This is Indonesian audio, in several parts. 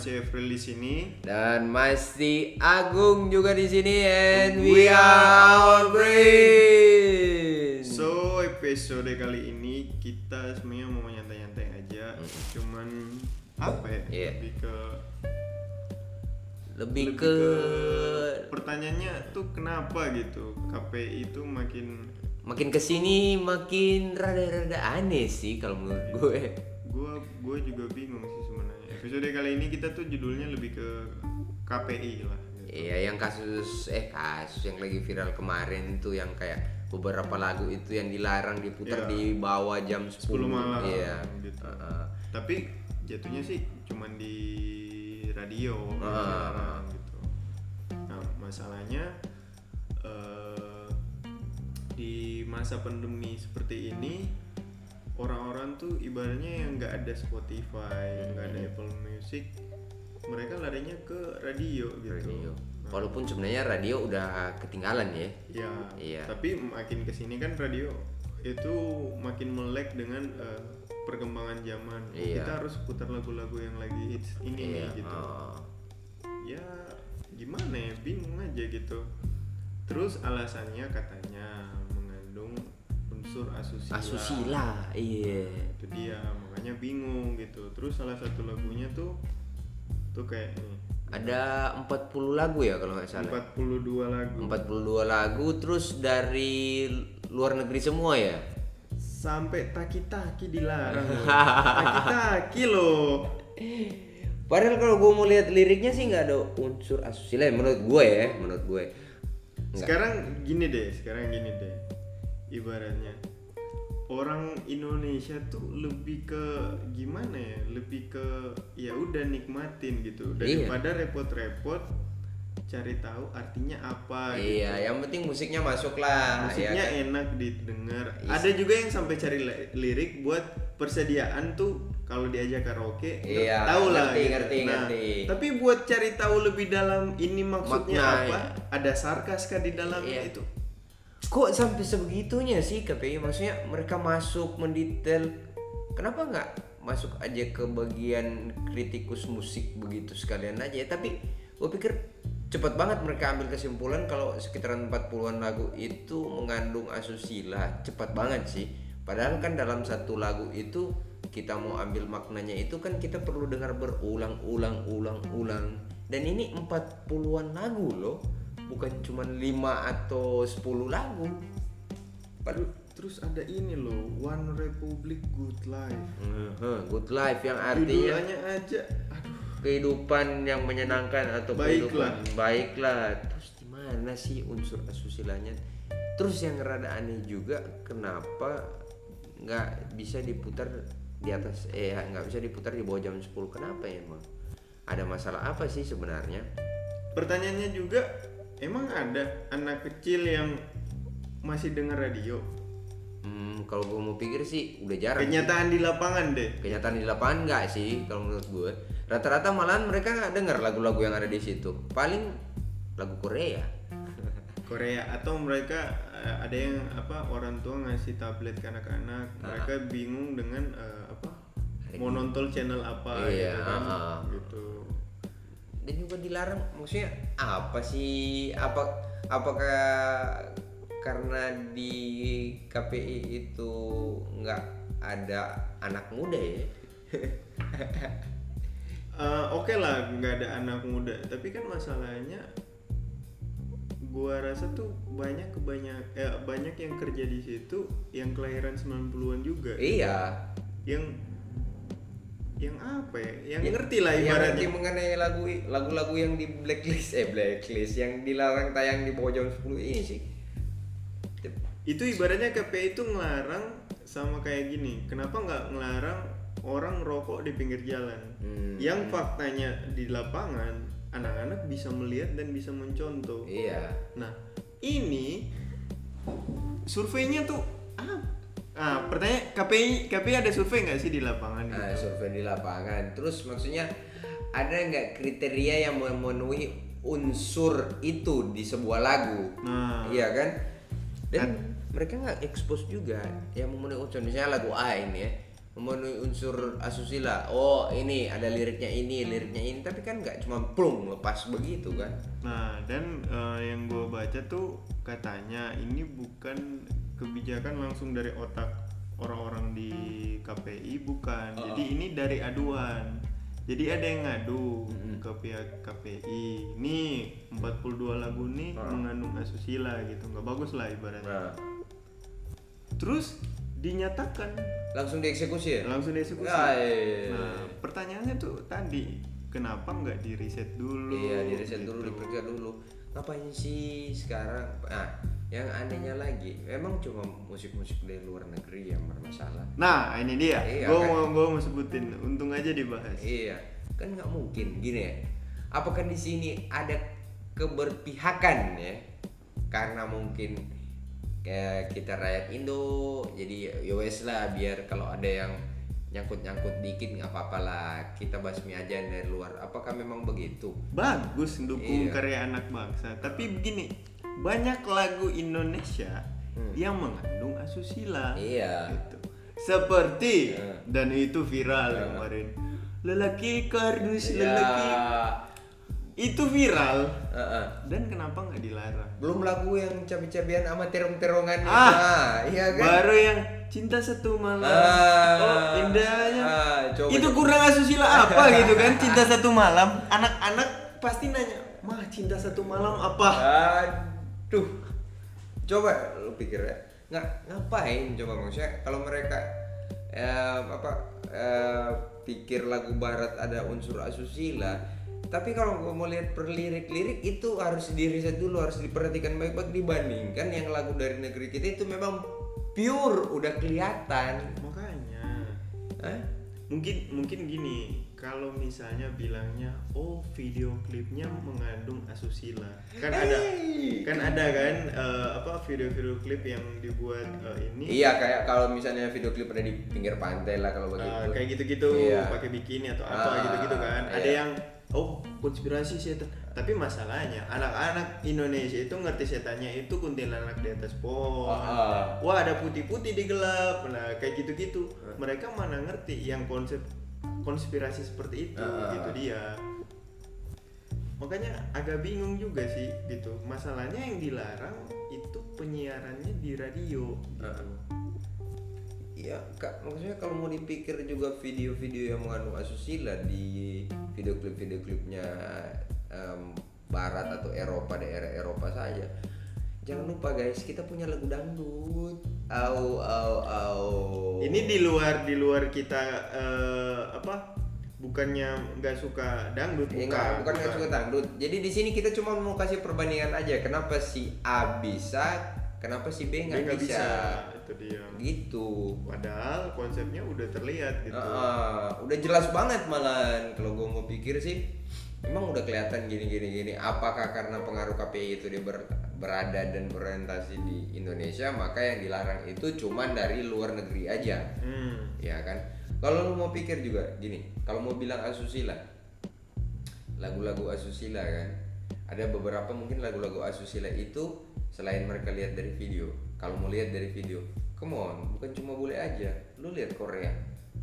masih April di sini dan masih Agung juga di sini, and we are our brain. So episode kali ini kita sebenarnya mau nyantai-nyantai aja, cuman apa ya? Yeah. Lebih ke pertanyaannya tuh kenapa gitu KPI itu makin kesini makin rada-rada aneh sih kalau menurut gue. Gue juga bingung sih sebenarnya. Episode kali ini kita tuh judulnya lebih ke KPI lah gitu. Iya, yang kasus yang lagi viral kemarin tuh, yang kayak beberapa lagu itu yang dilarang diputar di bawah jam 10 malam gitu. Tapi jatuhnya sih cuman di radio gitu. Nah, masalahnya di masa pandemi seperti ini orang-orang tuh ibaratnya yang nggak ada Spotify, nggak ada Apple Music, mereka larinya ke radio gitu. Radio. Walaupun sebenarnya radio udah ketinggalan ya. Iya. Tapi makin kesini kan radio itu makin melek dengan perkembangan zaman. Iya. Kita harus putar lagu-lagu yang lagi hits ini nih gitu. Ya gimana ya, bingung aja gitu. Terus alasannya katanya mengandung unsur asusila. Iya. Itu dia, makanya bingung gitu. Terus salah satu lagunya tuh kayak ini. Ada 40 lagu ya kalau nggak salah. 42 lagu, terus dari luar negeri semua ya. Sampai taki-taki dilarang loh. Taki-taki loh. Padahal kalau gue mau lihat liriknya sih nggak ada unsur asusila ya, menurut gue. Enggak. Sekarang gini deh. Ibaratnya orang Indonesia tuh lebih ke gimana ya? Lebih ke ya udah nikmatin gitu daripada repot-repot cari tahu artinya apa gitu. Iya, yang penting musiknya masuk lah. Musiknya ya, enak didengar. Ada juga yang sampai cari lirik buat persediaan tuh kalau diajak karaoke, tahu lah. Ngerti. Tapi buat cari tahu lebih dalam ini maksudnya makna, apa? Ada sarkas kah di dalamnya itu? Kok sampai sebegitunya sih KPI? Maksudnya mereka masuk mendetail. Kenapa nggak masuk aja ke bagian kritikus musik begitu sekalian aja? Tapi gue pikir cepat banget mereka ambil kesimpulan kalau sekitaran 40-an lagu itu mengandung asusila. Cepat banget sih. Padahal kan dalam satu lagu itu kita mau ambil maknanya itu kan kita perlu dengar berulang-ulang. Dan ini 40-an lagu loh. Bukan cuma 5 atau 10 lagu. Terus ada ini loh, One Republic Good Life. Good Life yang artinya judulnya aja kehidupan yang menyenangkan atau kehidupan baiklah. Terus gimana sih unsur asusilanya? Terus yang rada aneh juga, kenapa nggak bisa diputar di atas nggak bisa diputar di bawah jam 10? Kenapa ya emang? Ada masalah apa sih sebenarnya? Pertanyaannya juga, emang ada anak kecil yang masih dengar radio? Kalau gue mau pikir sih udah jarang. Kenyataan sih. Di lapangan deh. Kenyataan di lapangan nggak sih kalau menurut gue. Rata-rata malahan mereka nggak dengar lagu-lagu yang ada di situ. Paling lagu Korea. Atau mereka ada yang orang tua ngasih tablet ke anak-anak, mereka bingung dengan mau nonton channel apa gitu. Dan juga dilarang, maksudnya apa sih? Apakah karena di KPI itu nggak ada anak muda ya? Oke lah, nggak ada anak muda, tapi kan masalahnya gua rasa tuh banyak yang kerja di situ yang kelahiran 90-an juga. Iya. Yang apa ya? Yang ngerti lah ibaratnya. Yang mengenai lagu-lagu yang di blacklist yang dilarang tayang di bawah jam 10 ini sih. Itu ibaratnya KPI itu ngelarang sama kayak gini. Kenapa nggak ngelarang orang rokok di pinggir jalan? Yang faktanya di lapangan anak-anak bisa melihat dan bisa mencontoh. Iya. Nah, ini surveinya tuh pertanyaan KPI ada survei nggak sih di lapangan gitu? Survei di lapangan. Terus maksudnya ada nggak kriteria yang memenuhi unsur itu di sebuah lagu? Iya kan? Dan mereka nggak expose juga yang memenuhi unsur. Misalnya lagu A ini ya, memenuhi unsur asusila. Oh ini ada liriknya ini, tapi kan nggak cuma plung lepas begitu kan. Nah dan yang gue baca tuh katanya ini bukan kebijakan langsung dari otak orang-orang di KPI, bukan. Jadi ini dari aduan. Jadi ada yang ngadu ke pihak KPI. Nih 42 lagu nih mengandung asusila gitu, nggak bagus lah ibaratnya. Terus dinyatakan langsung dieksekusi ya? Langsung dieksekusi. Nah pertanyaannya tuh tadi kenapa nggak di riset dulu? Iya di riset dulu, diperiksa dulu. Ngapain sih sekarang? Nah yang anehnya lagi, memang cuma musik-musik dari luar negeri yang bermasalah. Nah ini dia, iya, gue mau sebutin, untung aja dibahas. Iya, kan nggak mungkin gini ya. Apakah di sini ada keberpihakan ya? Karena mungkin kayak kita rakyat Indo, jadi ya wes lah, biar kalau ada yang nyangkut-nyangkut dikit nggak apa-apa lah, kita basmi aja dari luar. Apakah memang begitu? Bagus dukung karya anak bangsa, tapi begini, banyak lagu Indonesia yang mengandung asusila. Iya. Gitu. Seperti dan itu viral kemarin. Lelaki kardus, lelaki itu viral. Dan kenapa nggak dilarang? Belum lagu yang cabi-cabian sama terong-terongan. Iya kan? Baru yang cinta satu malam. Indahnya. Itu kurang asusila apa gitu kan? Cinta satu malam. Anak-anak pasti nanya, "Mah, cinta satu malam apa?" Aduh. Coba lu pikir ya. Ngapain coba maksudnya kalau mereka pikir lagu barat ada unsur asusila, tapi kalau gue mau lihat per lirik-lirik itu harus diriset dulu, harus diperhatikan baik-baik, dibandingkan yang lagu dari negeri kita itu memang pure, udah kelihatan. Makanya mungkin gini, kalau misalnya bilangnya video klipnya mengandung asusila, kan ada kan video klip yang dibuat ini. Iya, kayak kalau misalnya video klip ada di pinggir pantai lah kalau begitu. Kayak gitu-gitu, pakai bikini atau apa gitu-gitu kan. Ada yang konspirasi setan. Tapi masalahnya anak-anak Indonesia itu ngerti setannya itu kuntilanak di atas pohon. Wah, ada putih-putih di gelap. Nah, kayak gitu-gitu. Mereka mana ngerti yang konsep konspirasi seperti itu, gitu dia. Makanya agak bingung juga sih gitu. Masalahnya yang dilarang itu penyiarannya di radio gitu. Iya, Kak, maksudnya kalau mau dipikir juga video-video yang mengandung asusila di video klipnya barat atau Eropa, daerah Eropa saja. Jangan lupa guys, kita punya lagu dangdut. Ini di luar kita bukannya nggak suka dangdut, bukan nggak suka dangdut. Jadi di sini kita cuma mau kasih perbandingan aja. Kenapa si A bisa, kenapa si B nggak bisa? Itu dia. Gitu. Padahal konsepnya udah terlihat gitu. Udah jelas banget malahan. Kalau gue mau pikir sih, memang udah kelihatan gini. Apakah karena pengaruh KPI itu dia berada dan berorientasi di Indonesia, maka yang dilarang itu cuman dari luar negeri aja. Ya kan? Kalau lu mau pikir juga gini, kalau mau bilang asusila, lagu-lagu asusila kan, ada beberapa mungkin lagu-lagu asusila itu selain mereka lihat dari video. Kalau mau lihat dari video, come on, bukan cuma boleh aja. Lu lihat Korea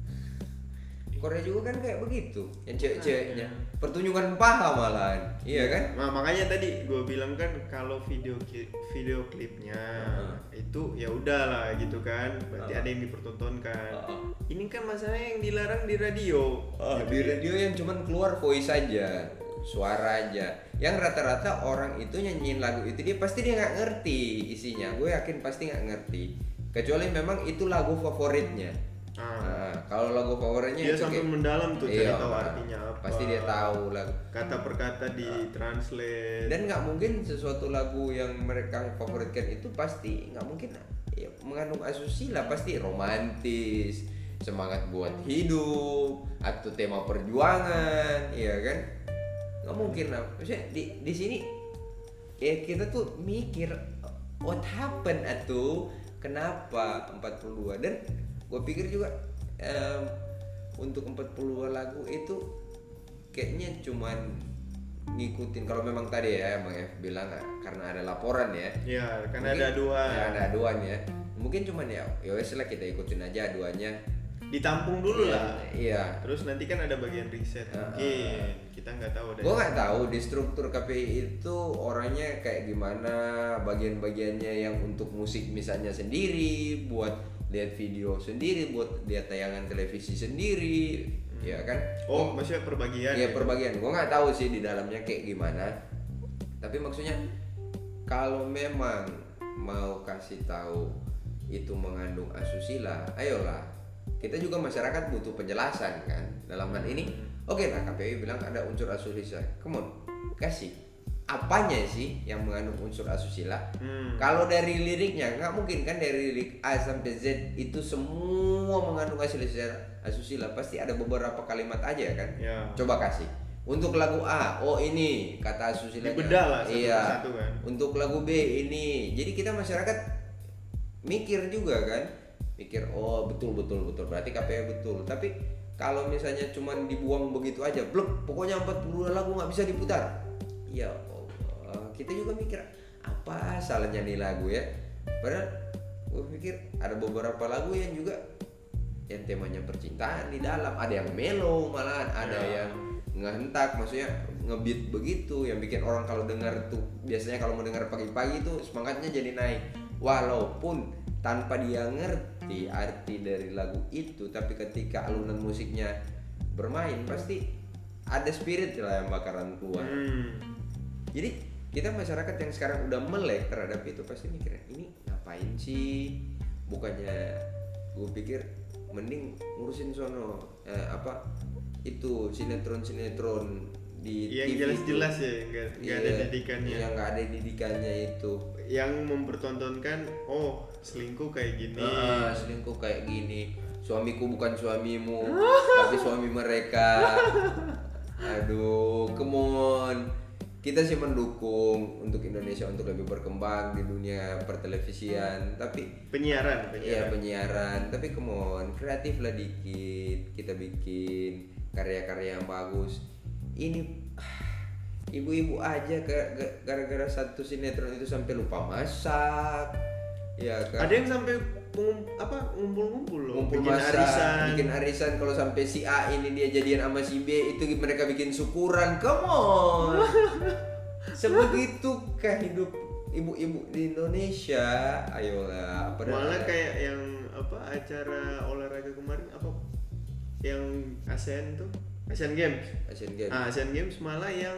juga kan kayak begitu, yang cewek-ceweknya pertunjukan paha malahan, iya kan? Nah makanya tadi gue bilang kan kalau video klipnya itu ya udahlah gitu kan, berarti ada yang dipertontonkan. Ini kan masalahnya yang dilarang di radio. Di radio yang cuman keluar voice aja, suara aja. Yang rata-rata orang itu nyanyiin lagu itu dia pasti dia nggak ngerti isinya. Gue yakin pasti nggak ngerti. Kecuali memang itu lagu favoritnya. Kalau lagu favoritnya dia sampai mendalam tuh cari tahu artinya apa. Pasti dia tahu lagu kata per kata di translate. Dan nggak mungkin sesuatu lagu yang mereka favoritkan itu pasti nggak mungkin mengandung asusila, pasti romantis, semangat buat hidup atau tema perjuangan, iya kan? Nggak mungkin lah. Maksudnya di sini ya kita tuh mikir what happened atuh, kenapa 42. Dan gue pikir juga untuk 42 lagu itu kayaknya cuman ngikutin, kalau memang tadi ya Bang F bilang karena ada laporan ya. Iya, karena ada aduan. Ya, ada aduan ya. Mungkin cuman ya wes lah kita ikutin aja aduannya. ditampung dulu lah. Iya. Terus nanti kan ada bagian riset. Mungkin kita nggak tahu deh. Gue nggak tahu di struktur KPI itu orangnya kayak gimana, bagian-bagiannya yang untuk musik misalnya sendiri, buat lihat video sendiri, buat lihat tayangan televisi sendiri, ya kan? Oh, maksudnya perbagian? Iya, perbagian. Gue nggak tahu sih di dalamnya kayak gimana. Tapi maksudnya kalau memang mau kasih tahu itu mengandung asusila, ayolah. Kita juga masyarakat butuh penjelasan kan dalam hal ini. Oke lah, KPI bilang ada unsur asusila. Come on, kasih apanya sih yang mengandung unsur asusila? Kalau dari liriknya nggak mungkin kan, dari lirik A sampai Z itu semua mengandung asusila. Pasti ada beberapa kalimat aja kan. Ya. Coba kasih. Untuk lagu A, oh ini kata asusila. Dibedah lah satu iya. persatu kan. Untuk lagu B ini. Jadi kita masyarakat mikir juga kan. Mikir oh betul berarti KPI betul. Tapi kalau misalnya cuman dibuang begitu aja, blok, pokoknya 42 lagu nggak bisa diputar. Ya Allah, kita juga mikir apa salahnya nih lagu ya. Padahal gue pikir ada beberapa lagu yang juga yang temanya percintaan di dalam, ada yang mellow malahan, ada yang ngehentak, maksudnya ngebeat begitu, yang bikin orang kalau dengar tuh biasanya kalau mau dengar pagi-pagi tuh semangatnya jadi naik, walaupun tanpa dia ngerti arti dari lagu itu, tapi ketika alunan musiknya bermain pasti ada spirit lah yang bakaran keluar. Jadi kita masyarakat yang sekarang udah melek terhadap itu pasti mikirnya ini ngapain sih, bukannya gue pikir mending ngurusin sono itu sinetron di yang TV jelas-jelas ya, nggak ada didikannya. Yang nggak ada didikannya itu. Yang mempertontonkan, oh selingkuh kayak gini. Selingkuh kayak gini. Suamiku bukan suamimu, tapi suami mereka. Aduh, come on. Kita sih mendukung untuk Indonesia untuk lebih berkembang di dunia pertelevisian, tapi penyiaran. Iya, penyiaran. Tapi come on, kreatif lah dikit. Kita bikin karya-karya yang bagus. Ini ibu-ibu aja gara-gara satu sinetron itu sampai lupa masak. Ya kan. Ada yang sampai ngumpul-ngumpul loh. Ngumpul masak, bikin arisan. Kalau sampai si A ini dia jadian sama si B, itu mereka bikin syukuran. Come on. Sebegitukah hidup ibu-ibu di Indonesia? Ayolah. Malah kayak yang acara olahraga kemarin yang ASEAN tuh, Asian Games. Asian Games malah yang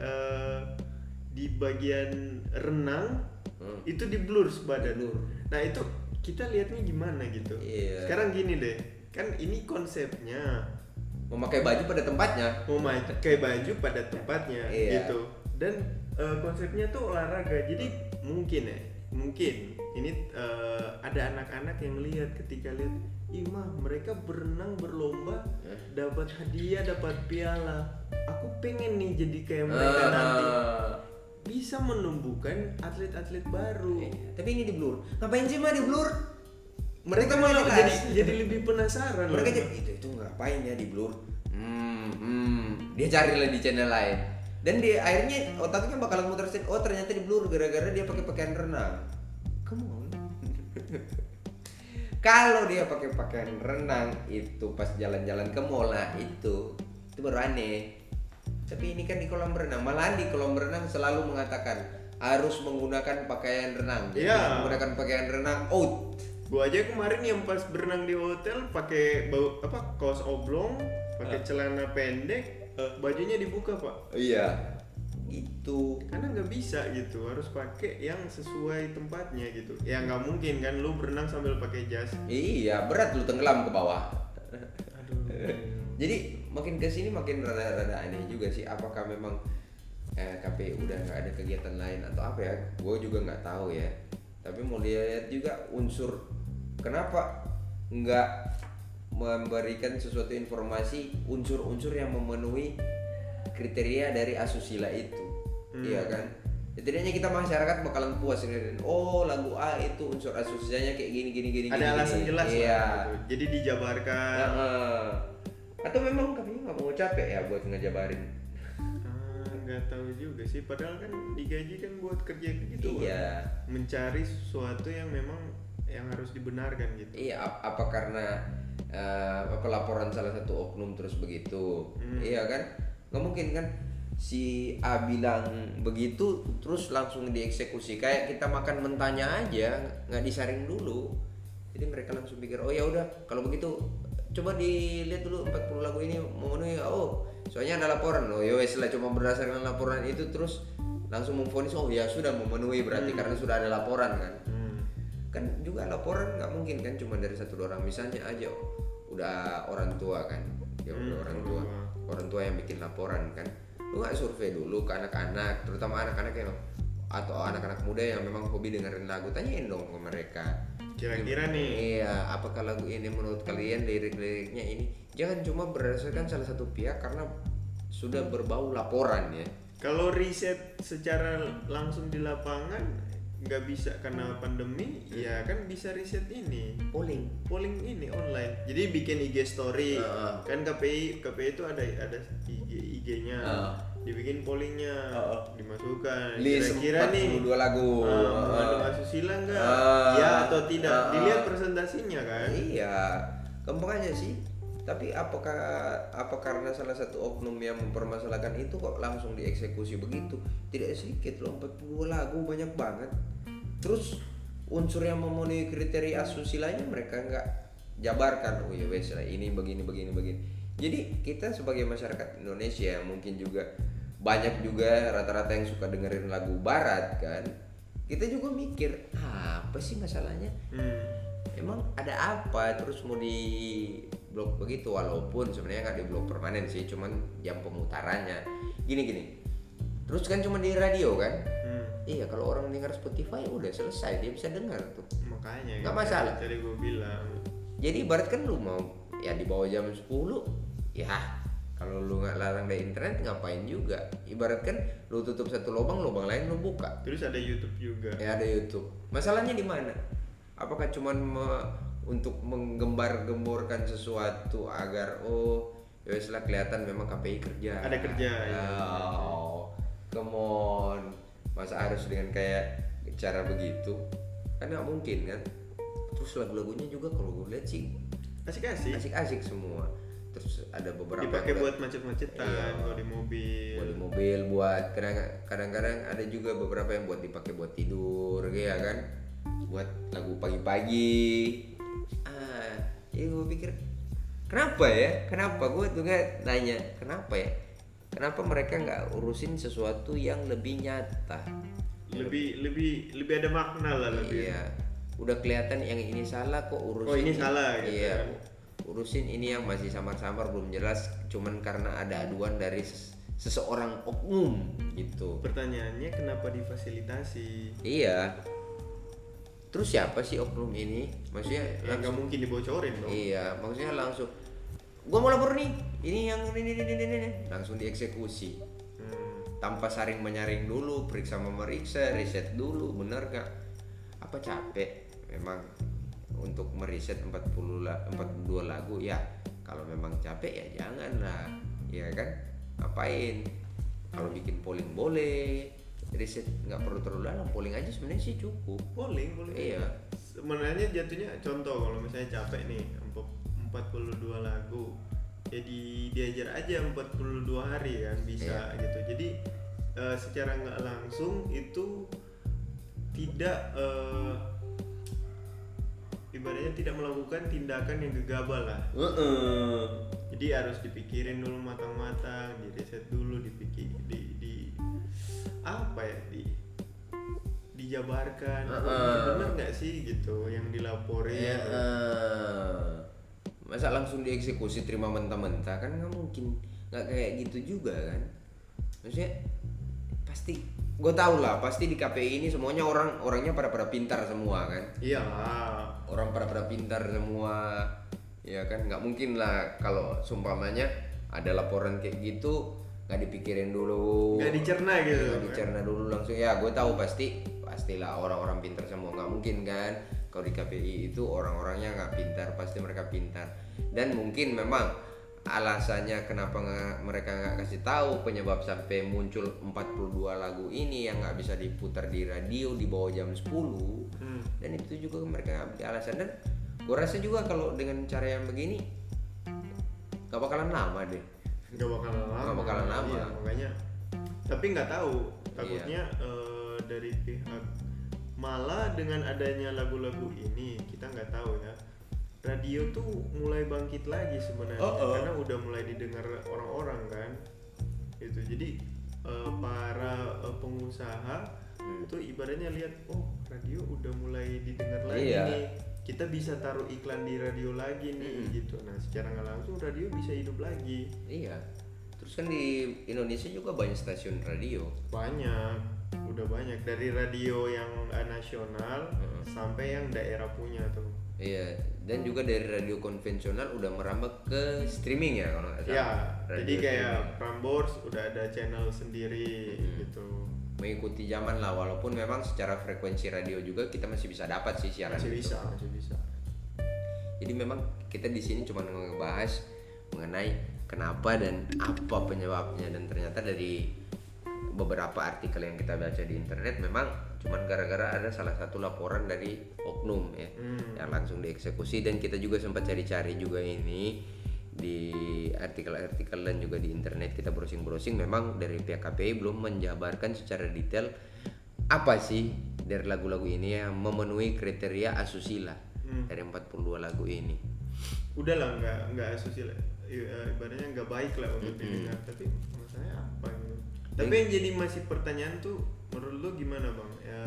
di bagian renang itu di blur sebadan. Nah itu kita lihatnya gimana gitu. Sekarang gini deh, kan ini konsepnya memakai baju pada tempatnya. Memakai baju pada tempatnya gitu. Dan konsepnya tuh olahraga. Jadi mungkin ini ada anak-anak yang lihat ketika lihat, mah mereka berenang berlomba dapat hadiah, dapat piala. Aku pengen nih jadi kayak mereka nanti. Bisa menumbuhkan atlet-atlet baru. Tapi ini di blur. Ngapain sih mah di blur? Mereka malah jadi lebih penasaran. Mereka itu ngapain ya di blur? Dia carilah di channel lain. Dan di akhirnya otaknya bakalan muter set. Oh ternyata di blur gara-gara dia pakai pakaian renang. Come on. Kalau dia pakai pakaian renang itu pas jalan-jalan ke mall, itu baru aneh. Tapi ini kan di kolam renang, malahan di kolam renang selalu mengatakan harus menggunakan pakaian renang. Jadi menggunakan pakaian renang out. Gua aja kemarin yang pas berenang di hotel pakai kaos oblong, pakai celana pendek, bajunya dibuka, Pak. Iya. Itu karena nggak bisa gitu, harus pakai yang sesuai tempatnya gitu. Ya nggak mungkin kan lu berenang sambil pakai jas. Iya, berat lu tenggelam ke bawah. Aduh. Jadi makin kesini makin rada aneh juga sih. Apakah memang KPI udah nggak ada kegiatan lain atau apa ya? Gue juga nggak tahu ya. Tapi mau lihat juga unsur kenapa nggak memberikan sesuatu informasi unsur-unsur yang memenuhi kriteria dari asusila itu. Iya kan? Setidaknya kita masyarakat bakalan puas dengan lagu A itu unsur asusilanya kayak gini. Ada alasan jelas lah gitu. Jadi dijabarkan. Atau memang kami nggak mau capek ya buat ngejabarin? Nggak tahu juga sih. Padahal kan digaji kan buat kerja gitu. Iya. Mencari sesuatu yang memang yang harus dibenarkan gitu. Iya. Apa karena apa laporan salah satu oknum terus begitu. Iya kan, nggak mungkin kan si A bilang begitu terus langsung dieksekusi. Kayak kita makan mentahnya aja, nggak disaring dulu. Jadi mereka langsung pikir, oh ya udah kalau begitu coba dilihat dulu 40 lagu ini memenuhi. Oh soalnya ada laporan, oh ya wes lah, cuma berdasarkan laporan itu terus langsung memvonis, oh ya sudah memenuhi berarti karena sudah ada laporan kan. Kan juga laporan nggak mungkin kan cuma dari 1-2 orang. Misalnya aja udah orang tua kan, ya udah orang tua yang bikin laporan kan, lu nggak survei dulu ke anak-anak, terutama anak-anak yang atau anak-anak muda yang memang hobi dengerin lagu, tanyain dong ke mereka kira-kira nih, iya apakah lagu ini menurut kalian lirik-liriknya ini, jangan cuma berdasarkan salah satu pihak karena sudah berbau laporan ya. kalau riset secara langsung di lapangan nggak bisa karena pandemi, ya kan bisa riset ini polling ini online. Jadi bikin IG story, kan KPI itu ada IG-nya, dibikin pollingnya, dimasukkan. Kira-kira nih 42 lagu, mengandung asusila nggak? Ya atau tidak? Dilihat presentasinya kan? Iya, gampang aja sih. Tapi apa karena salah satu oknum yang mempermasalahkan itu kok langsung dieksekusi begitu? Tidak sedikit loh, 42 lagu banyak banget. Terus unsur yang memenuhi kriteria asusilanya mereka nggak jabarkan. Oh ya wes lah, ini begini. Jadi kita sebagai masyarakat Indonesia mungkin juga banyak juga rata-rata yang suka dengerin lagu barat kan. Kita juga mikir, apa sih masalahnya? Emang ada apa terus mau di blok begitu, walaupun sebenarnya nggak di blok permanen sih, cuman jam pemutarannya gini. Terus kan cuma di radio kan? Iya, kalau orang dengar Spotify udah selesai, dia bisa dengar tuh. Makanya nggak masalah. Tadi gue bilang. Jadi ibarat kan lu mau ya di bawah jam 10, ya kalau lu nggak larang dari internet ngapain juga? Ibarat kan lu tutup satu lubang lain lu buka. Terus ada YouTube juga. Ya ada YouTube. Masalahnya di mana? Apakah cuman untuk menggembar-gemborkan sesuatu agar ya weslah kelihatan memang KPI kerja. Ada kerja. Come on, masa harus dengan kayak cara begitu? Kan nggak mungkin kan. Terus lagu-lagunya juga kalau gue lihat sih asik-asik semua. Terus ada beberapa dipakai buat macet-macetan, buat di mobil. Buat kadang-kadang ada juga beberapa yang buat dipakai buat tidur, ya kan? Buat lagu pagi-pagi. Jadi gue pikir kenapa gue juga nanya kenapa mereka nggak urusin sesuatu yang lebih nyata, lebih ada makna lah lebih. Iya, udah kelihatan yang ini salah kok urusin ini salah gitu. Iya, urusin ini yang masih samar-samar belum jelas cuman karena ada aduan dari seseorang oknum gitu. Pertanyaannya kenapa difasilitasi? Iya. Terus siapa sih oknum ini? Maksudnya nggak mungkin dibocorin dong. Iya, maksudnya langsung gua mau lapor nih, ini yang ini langsung dieksekusi. Tanpa saring menyaring dulu, periksa memeriksa, riset dulu, bener gak? Apa capek memang untuk meriset 42 lagu ya? Kalau memang capek ya janganlah, ya kan? Ngapain? Kalau bikin polling boleh, riset nggak perlu terlalu dalam, polling aja sebenarnya sih cukup. Polling. Iya. Sebenarnya jatuhnya contoh kalau misalnya capek nih 42 lagu, jadi diajar aja 42 hari kan bisa gitu. Jadi secara nggak langsung itu tidak ibaratnya tidak melakukan tindakan yang gegabah lah. Jadi harus dipikirin dulu matang-matang, diriset dulu, dijabarkan. Bener nggak sih gitu yang dilaporin? Masa langsung dieksekusi terima mentah-mentah kan nggak mungkin, nggak kayak gitu juga kan. Maksudnya pasti gue tau lah, pasti di KPI ini semuanya orangnya pada pintar semua kan. Iya, orang pada pintar semua ya kan. Nggak mungkin lah kalau seumpamanya ada laporan kayak gitu nggak dipikirin dulu, nggak dicerna gitu, nggak dicerna dulu langsung. Ya gue tahu pastilah orang-orang pintar semua, nggak mungkin kan. Kalau di KPI itu orang-orangnya nggak pintar, pasti mereka pintar. Dan mungkin memang alasannya kenapa mereka nggak kasih tahu penyebab sampai muncul 42 lagu ini yang nggak bisa diputar di radio di bawah jam 10. Dan itu juga mereka nggak beri alasan. Dan Gua rasa juga kalau dengan cara yang begini gak bakalan lama deh. Nggak bakalan lama. Iya, makanya. Tapi nggak tahu, takutnya dari pihak, malah dengan adanya lagu-lagu ini kita nggak tahu ya, radio tuh mulai bangkit lagi sebenarnya. Karena udah mulai didengar orang-orang kan itu. Jadi para pengusaha itu ibaratnya lihat, oh radio udah mulai didengar lagi nih, kita bisa taruh iklan di radio lagi nih gitu. Nah secara nggak langsung radio bisa hidup lagi. Iya. Terus kan di Indonesia juga banyak stasiun radio. Udah banyak, dari radio yang nasional sampai yang daerah punya tuh. Iya, dan juga dari radio konvensional udah merambah ke streaming ya kalau nggak salah. Ya, jadi kayak Prambors udah ada channel sendiri gitu. Mengikuti zaman lah, walaupun memang secara frekuensi radio juga kita masih bisa dapat sih siaran masih bisa. Jadi memang kita di sini cuma ngebahas mengenai kenapa dan apa penyebabnya, dan ternyata dari beberapa artikel yang kita baca di internet memang cuman gara-gara ada salah satu laporan dari oknum ya yang langsung dieksekusi. Dan kita juga sempat cari-cari juga ini di artikel-artikel dan juga di internet, kita browsing-browsing, memang dari pihak KPI belum menjabarkan secara detail apa sih dari lagu-lagu ini yang memenuhi kriteria asusila dari 42 lagu ini. Udahlah, nggak asusila, ibaratnya nggak baik lah untuk didengar, tapi masalahnya apa gitu. Tapi yang jadi masih pertanyaan tuh, menurut lu gimana bang?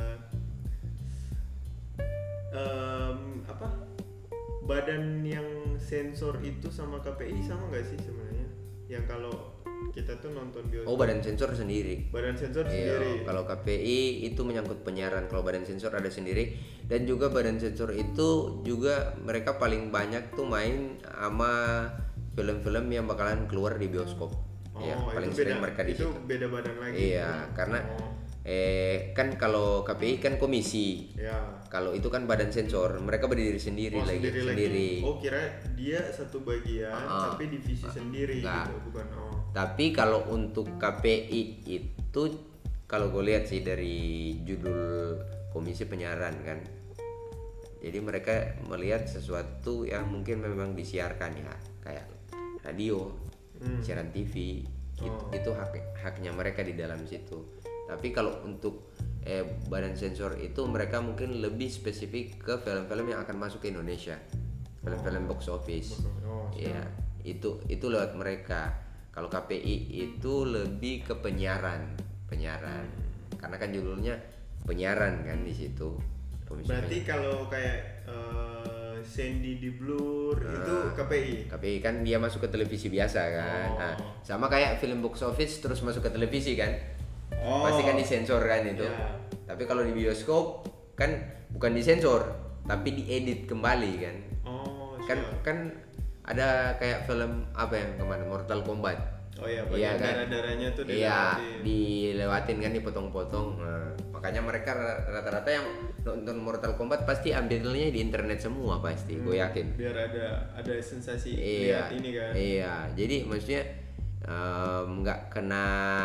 Badan yang sensor itu sama KPI sama nggak sih sebenarnya? Yang kalau kita tuh nonton bioskop. Oh, badan sensor sendiri. Badan sensor sendiri. Kalau KPI itu menyangkut penyiaran, kalau badan sensor ada sendiri. Dan juga badan sensor itu juga mereka paling banyak tuh main sama film-film yang bakalan keluar di bioskop. Ya, paling sering mereka di situ. Itu beda badan lagi. Iya, karena kan kalau KPI kan komisi. Ya. Kalau itu kan badan sensor, mereka berdiri sendiri sendiri. Oh, kira dia satu bagian tapi divisi sendiri gitu, bukan. Tapi kalau untuk KPI itu, kalau gue lihat sih dari judul komisi penyiaran kan, jadi mereka melihat sesuatu yang mungkin memang disiarkan ya, kayak radio, siaran TV, itu haknya mereka di dalam situ. Tapi kalau untuk badan sensor itu mereka mungkin lebih spesifik ke film-film yang akan masuk ke Indonesia, film-film box office. Ya, itu lewat mereka. Kalau KPI itu lebih ke penyiaran, karena kan judulnya penyiaran kan di situ. Berarti kalau kayak Sandy di Blur itu KPI. KPI kan dia masuk ke televisi biasa kan. Nah, sama kayak film box office terus masuk ke televisi kan. Pasti kan disensor kan itu. Yeah. Tapi kalau di bioskop kan bukan disensor, tapi diedit kembali kan. Kan ada kayak film apa yang kemana, Mortal Kombat. Oh iya, bagian kan? Darah-darahnya tuh dilewatin kan, dipotong-potong. Nah, makanya mereka rata-rata yang nonton Mortal Kombat pasti ambilnya di internet semua pasti, gue yakin. Biar ada sensasi lihat ini kan. Iya, jadi maksudnya nggak kena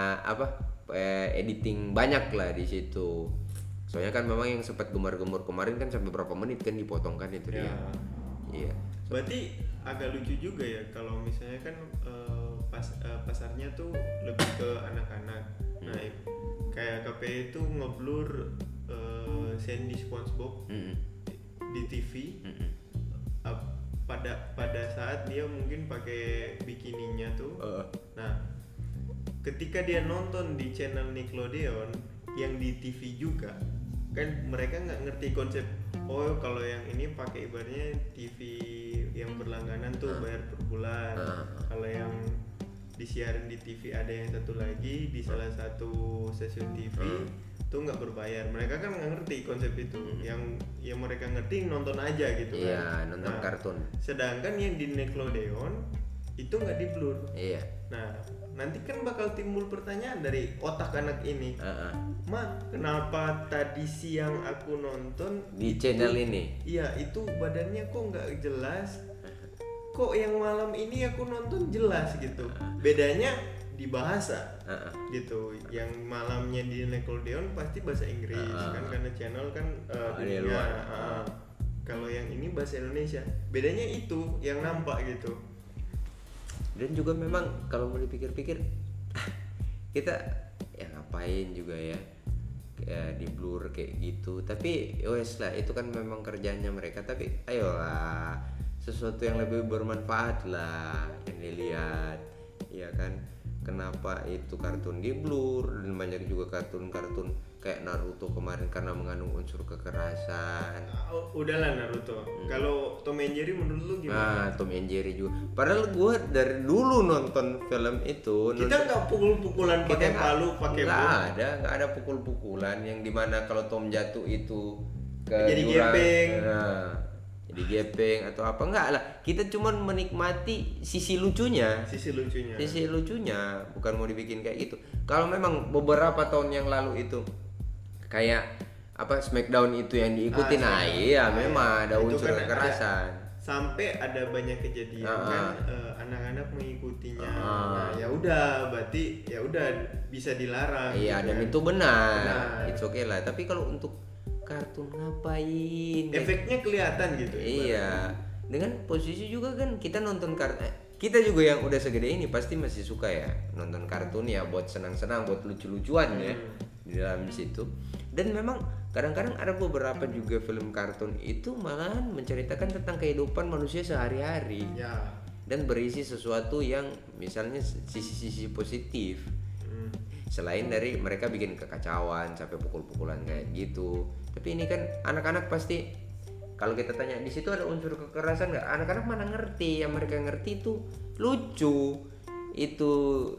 editing banyak lah di situ. Soalnya kan memang yang sempat gemar-gemur kemarin kan sampai berapa menit kan dipotong kan itu dia. Iya. Berarti agak lucu juga ya kalau misalnya kan pasarnya tuh lebih ke anak-anak. Nah, kayak KPI itu ngeblur Sandy SpongeBob di TV. Pada saat dia mungkin pakai bikininya tuh. Nah, ketika dia nonton di channel Nickelodeon yang di TV juga, kan mereka nggak ngerti konsep. Oh, kalau yang ini pakai ibaratnya TV yang berlangganan tuh bayar per bulan. Kalau yang disiarin di TV ada yang satu lagi di salah satu stasiun TV tuh nggak berbayar. Mereka kan nggak ngerti konsep itu. Yang mereka ngerti nonton aja gitu kan. Iya, nonton kartun. Sedangkan yang di Nickelodeon itu nggak di blur. Iya. Nah, nanti kan bakal timbul pertanyaan dari otak anak ini. Ma, kenapa tadi siang aku nonton di channel ini? Iya, itu badannya kok nggak jelas. Kok yang malam ini aku nonton jelas gitu. Bedanya di bahasa. Gitu. Yang malamnya di Nickelodeon pasti bahasa Inggris kan, karena channel kan di luar. kalau yang ini bahasa Indonesia. Bedanya itu yang nampak gitu. Dan juga memang kalau mau dipikir-pikir kita ya ngapain juga ya di blur kayak gitu, tapi wes lah itu kan memang kerjanya mereka, tapi ayolah sesuatu yang lebih bermanfaat lah yang dilihat, ya kan. Kenapa itu kartun di blur, dan banyak juga kartun-kartun kayak Naruto kemarin karena mengandung unsur kekerasan. Udahlah Naruto. Kalau Tom and Jerry menurut lu gimana? Tom and Jerry juga. Padahal gue dari dulu nonton film itu. Kita nggak pukul-pukulan pakai palu, pakai bom. Nggak ada pukul-pukulan yang dimana kalau Tom jatuh itu ke jadi gepeng. Jadi gepeng atau apa, enggak lah. Kita cuma menikmati sisi lucunya, bukan mau dibikin kayak gitu. Kalau memang beberapa tahun yang lalu itu kayak apa Smackdown itu yang diikuti, memang ada unsur kan kekerasan. Sampai ada banyak kejadian kan anak-anak mengikutinya. Nah, ya udah berarti ya udah bisa dilarang. Iya, gitu dan kan. Itu benar. It's okay lah. Tapi kalau untuk kartun ngapain? Efeknya kelihatan gitu. Iya. Dengan posisi juga kan kita nonton kartun. Kita juga yang udah segede ini pasti masih suka ya nonton kartun ya buat senang-senang, buat lucu-lucuan ya di dalam situ. Dan memang kadang-kadang ada beberapa juga film kartun itu malahan menceritakan tentang kehidupan manusia sehari-hari. Ya. Dan berisi sesuatu yang misalnya sisi-sisi positif. Selain dari mereka bikin kekacauan sampai pukul-pukulan kayak gitu. Tapi ini kan anak-anak pasti kalau kita tanya di situ ada unsur kekerasan nggak? Anak-anak mana ngerti, yang mereka ngerti itu lucu. Itu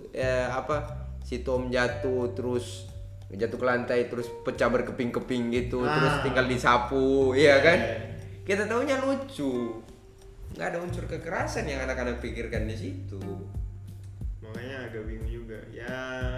si Tom jatuh ke lantai terus pecah berkeping-keping gitu, terus tinggal disapu, ya kan? Kita taunya lucu. Nggak ada unsur kekerasan yang anak-anak pikirkan di situ. Makanya agak bingung juga ya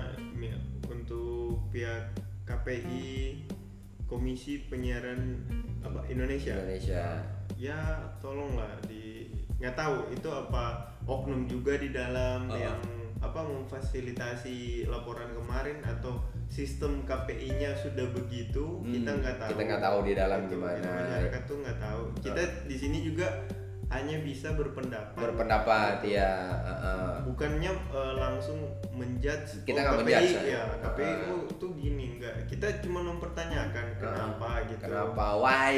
untuk pihak KPI, Komisi Penyiaran Indonesia ya tolonglah nggak tahu itu apa oknum juga di dalam yang memfasilitasi laporan kemarin atau sistem KPI-nya sudah begitu. Kita nggak tahu di dalam gimana. Masyarakat tuh nggak tahu. Kita di sini juga hanya bisa berpendapat ya. Bukannya langsung menjudge. Kita nggak menjudge ya KPI tuh gini, enggak. Kita cuma mempertanyakan kenapa gitu. Kenapa? Why?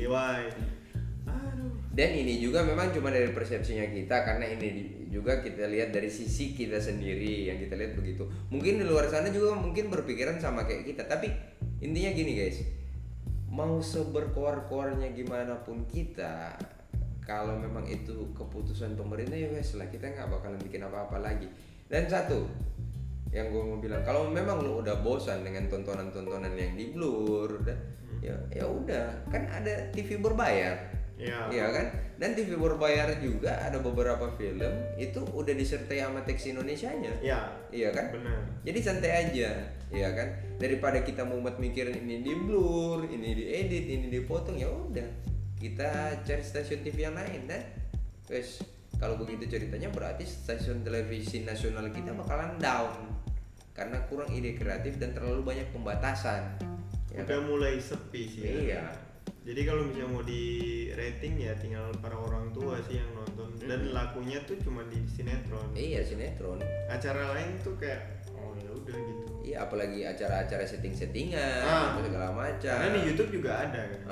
Aduh. Dan ini juga memang cuma dari persepsinya kita, karena ini juga kita lihat dari sisi kita sendiri yang kita lihat begitu. Mungkin di luar sana juga mungkin berpikiran sama kayak kita, tapi intinya gini guys, mau seberkoar-koarnya gimana pun kita, kalau memang itu keputusan pemerintah ya wes lah, kita nggak bakalan bikin apa-apa lagi. Dan satu yang gue mau bilang, kalau memang lo udah bosan dengan tontonan-tontonan yang di blur, ya udah, kan ada TV berbayar, ya kan? Dan TV berbayar juga ada beberapa film itu udah disertai sama teks Indonesianya, iya kan? Benar. Jadi santai aja, ya kan? Daripada kita mumet mikirin ini di blur, ini diedit, ini dipotong, ya udah, kita cari stasiun TV yang lain dan guys, kalau begitu ceritanya berarti stasiun televisi nasional kita bakalan down karena kurang ide kreatif dan terlalu banyak pembatasan. Udah mulai sepi sih. Iya. Jadi kalau misalnya mau di rating ya tinggal para orang tua sih yang nonton. Dan lakunya tuh cuma di sinetron. Iya, sinetron. Acara lain tuh kayak ya udah gitu. Iya, apalagi acara-acara setting-settingan segala macam. Karena di YouTube juga ada kan.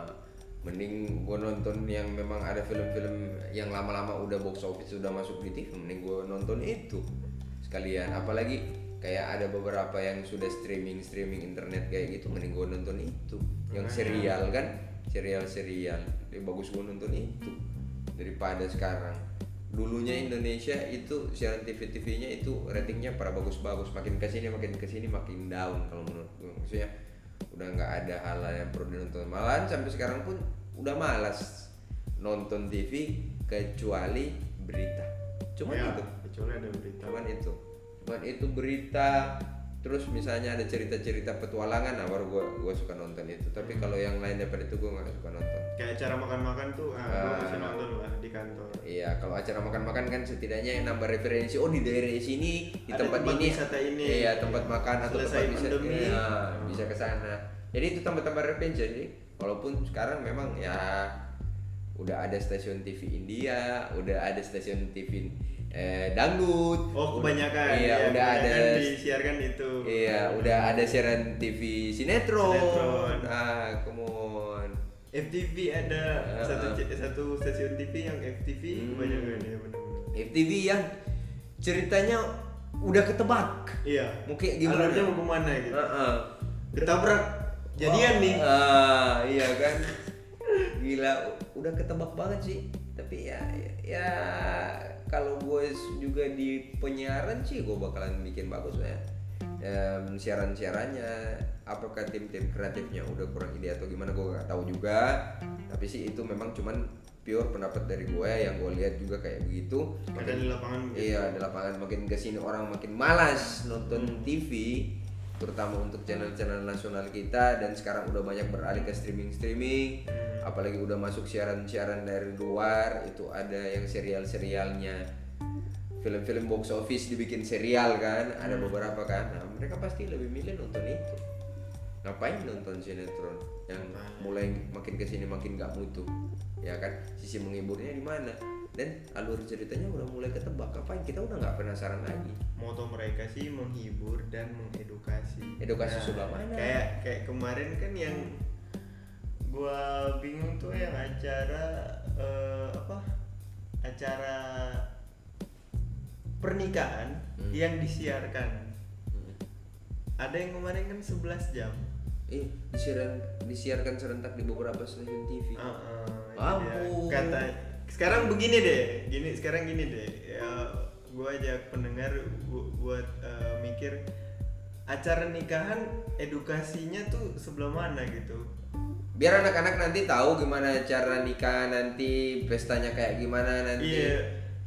Mending gue nonton yang memang ada film-film yang lama-lama udah box office sudah masuk di TV, mending gue nonton itu sekalian. Apalagi kayak ada beberapa yang sudah streaming internet kayak gitu, mending gue nonton itu. Yang serial kan, serial lebih bagus gue nonton itu daripada sekarang. Dulunya Indonesia itu siaran TV-nya itu ratingnya para bagus-bagus, makin kesini makin down kalau menurut gue. Maksudnya udah nggak ada hal yang perlu dinonton, malahan sampai sekarang pun udah malas nonton TV kecuali berita. Cuman kecuali ada berita. Cuman itu berita. Terus misalnya ada cerita-cerita petualangan, nah baru gue suka nonton itu. Tapi kalau yang lain daripada itu gue nggak suka nonton. Kayak acara makan-makan tuh, gue masih nonton lah di kantor. Iya, kalau acara makan-makan kan setidaknya yang nambah referensi. Oh, di daerah sini, di tempat ini, iya tempat makan atau tempat wisata, bisa ke sana. Jadi itu tambah referensi. Jadi Walaupun sekarang memang ya udah ada stasiun TV India, udah ada stasiun TV dangdut. Oh, kebanyakan. Iya, ya, udah ada disiarkan itu. Iya, udah ada siaran TV sinetron. Ah, come on. FTV ada satu stasiun TV yang FTV kebanyakan ya, benar-benar. FTV yang ceritanya udah ketebak. Iya. Mungkin gimana? Alurnya mau kemana gitu. Ketabrak jadian nih. Iya kan. Gila, udah ketebak banget sih. Tapi ya kalau gue juga di penyiaran sih gue bakalan bikin bagus ya. Siaran-siarannya, apakah tim-tim kreatifnya udah kurang ide atau gimana gue gak tahu juga. Tapi sih itu memang cuman pure pendapat dari gue, yang gue lihat juga kayak begitu. Makin di lapangan gitu. Iya, di lapangan makin kesini orang makin malas nonton TV, terutama untuk channel-channel nasional kita, dan sekarang udah banyak beralih ke streaming. Apalagi udah masuk siaran-siaran dari luar, itu ada yang serial-serialnya, film-film box office dibikin serial kan, ada beberapa kan. Nah, mereka pasti lebih milih nonton itu. Ngapain nonton sinetron yang mulai makin kesini makin gak mutu, ya kan? Sisi menghiburnya di mana? Dan alur ceritanya udah mulai ketebak. Ngapain? Kita udah nggak penasaran lagi. Moto mereka sih menghibur dan mengedukasi. Edukasi sebelah mana? Kayak kemarin kan yang gua bingung tuh yang acara acara pernikahan yang disiarkan. Ada yang kemarin kan 11 jam. Disiarkan serentak di beberapa stasiun TV. Ampun. Kata sekarang begini deh, sekarang gini deh. Ya, gua ajak pendengar buat mikir acara nikahan edukasinya tuh sebelah mana gitu. Biar anak-anak nanti tahu gimana cara nikah nanti, pestanya kayak gimana nanti. Iya.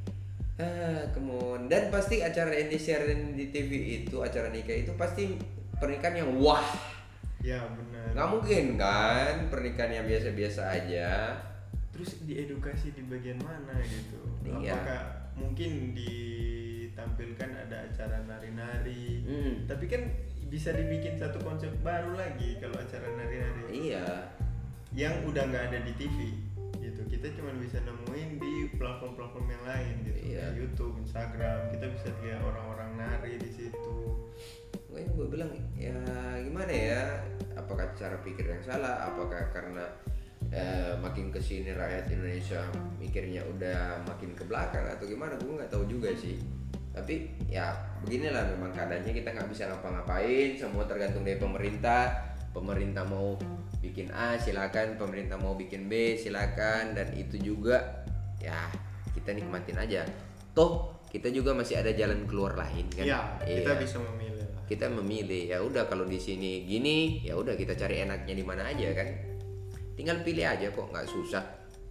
Kemudian dan pasti acara yang disiarin di TV itu, acara nikah itu pasti pernikahan yang wah. Ya benar. Nggak mungkin kan pernikahan yang biasa-biasa aja. Terus diedukasi di bagian mana gitu? Iya. Apakah mungkin ditampilkan ada acara nari-nari? Tapi kan bisa dibikin satu konsep baru lagi kalau acara nari-nari. Iya. Yang udah nggak ada di TV gitu. Kita cuma bisa nemuin di platform-platform yang lain gitu. Iya. Kayak YouTube, Instagram, kita bisa lihat orang-orang nari di situ. Makanya gue bilang ya gimana ya, apakah cara pikir yang salah, apakah karena makin kesini rakyat Indonesia mikirnya udah makin ke belakang atau gimana, gue nggak tahu juga sih. Tapi ya beginilah memang keadaannya, kita nggak bisa ngapa-ngapain, semua tergantung dari pemerintah. Pemerintah mau bikin A silakan, pemerintah mau bikin B silakan, dan itu juga ya kita nikmatin aja. Toh kita juga masih ada jalan keluar lain kan. Ya, kita bisa memilih. Kita memilih, ya udah kalau di sini gini, ya udah kita cari enaknya di mana aja kan. Tinggal pilih aja kok, nggak susah.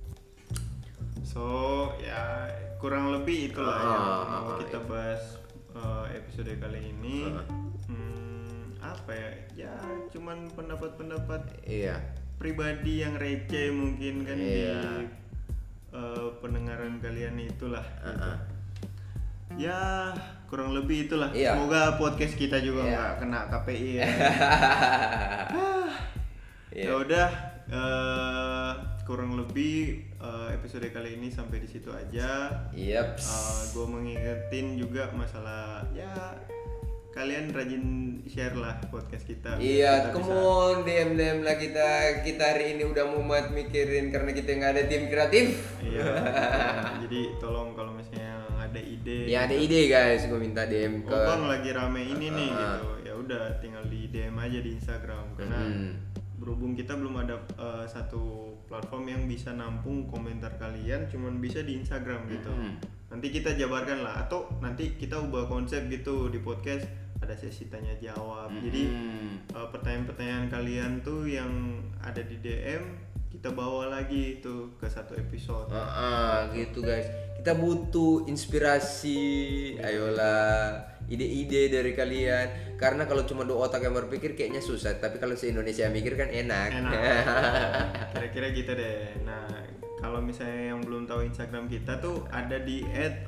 So ya kurang lebih itulah yang mau kita bahas episode kali ini. Apa ya cuman pendapat-pendapat pribadi yang receh mungkin kan di pendengaran kalian itulah gitu. Ya kurang lebih itulah. Semoga podcast kita juga nggak kena KPI ya. Ya udah, kurang lebih episode kali ini sampai di situ aja. Gue mengingetin juga masalah ya kalian rajin share lah podcast kita. Come on, DM lah kita hari ini udah mumet mikirin karena kita nggak ada tim kreatif. Jadi tolong kalau misalnya ada ide. Ya ada ide guys, gue minta DM ke. Bang lagi rame ini nih gitu. Ya udah tinggal di DM aja di Instagram karena berhubung kita belum ada satu platform yang bisa nampung komentar kalian, cuman bisa di Instagram gitu. Nanti kita jabarkan lah, atau nanti kita ubah konsep gitu di podcast, ada sesi tanya jawab. Jadi pertanyaan-pertanyaan kalian tuh yang ada di DM kita bawa lagi itu ke satu episode. Gitu guys. Kita butuh inspirasi, ayolah ide-ide dari kalian. Karena kalau cuma dua otak yang berpikir kayaknya susah, tapi kalau se-Indonesia mikir kan enak. Kira-kira gitu deh. Nah, Kalau misalnya yang belum tahu Instagram kita tuh ada di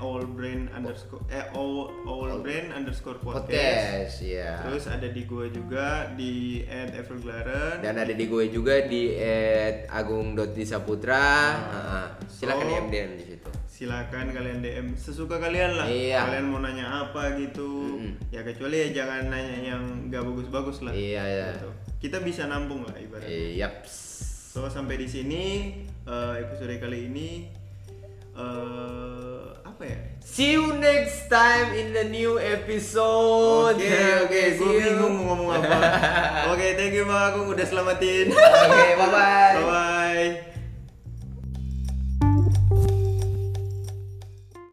@allbrain_podcast. Ya. Terus ada di gue juga di @everglaren. Dan ada di gue juga di @agung.disaputra. Silakan DM di situ. Silakan kalian DM sesuka kalian lah. Iya. Kalian mau nanya apa gitu. Ya kecuali ya jangan nanya yang gak bagus-bagus lah. Iya. Gitu. Kita bisa nampung lah ibaratnya. Yaps. So sampai di sini episode kali ini apa ya? See you next time in the new episode. Oke, gue bingung mau ngomong apa. Oke, thank you Bang Agung udah selamatin. Oke, bye bye. Bye bye.